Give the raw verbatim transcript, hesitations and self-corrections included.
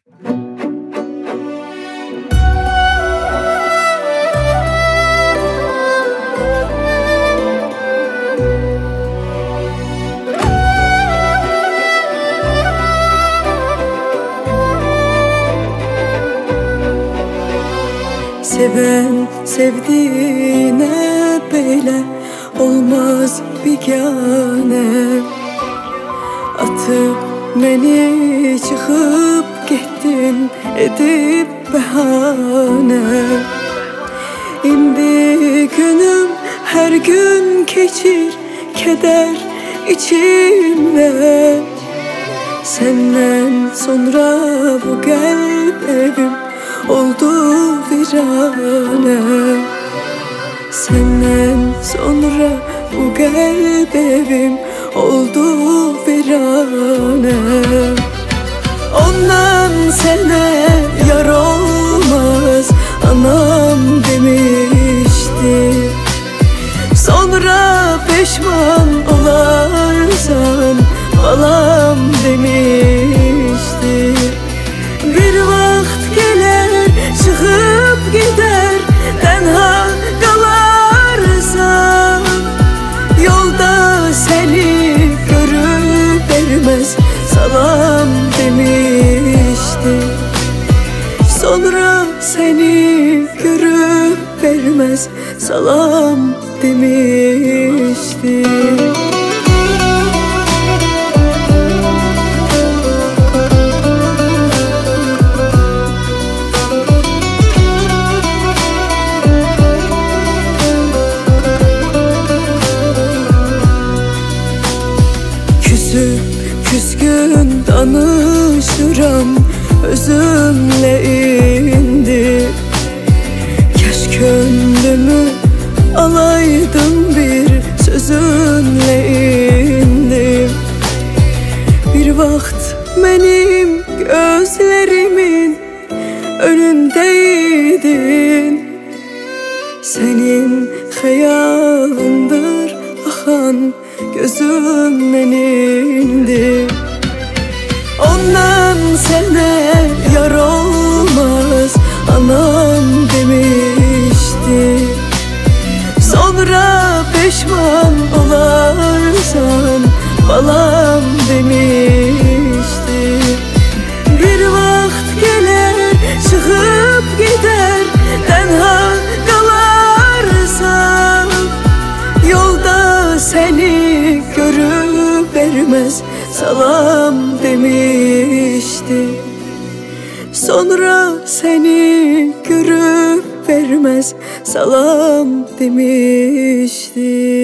Seven sevdiğine böyle olmaz bigane. Atıp beni çıkıp gittin edip bahane. İndi günüm her gün geçir keder içimde. Senden sonra bu kalp evim oldu virane. Senden sonra bu kalp evim oldu virane. Ondan sana yar olmaz anam demişti. Sonra pişman olarsan balam demişti. Bir vakt gelir çıkıp gider tenha kalarsan. Yolda seni görüp vermez salam demişti. Sonra seni görüp vermez salam demişti. Küsüp küskün danışıram özümle indi. Keş gönlümü alaydın bir sözünle indi. Bir vakt benim gözlerimin önündeydin. Senin hayalındır akan gözümden indi. Ondan sana yar olmaz anam demişti. Sonra pişman olarsan balam demişti. Bir vakt gelir çıkıp gider tenha kalarsan. Yolda seni görüp vermez salam demişti. Sonra seni görüp vermez salam demişti.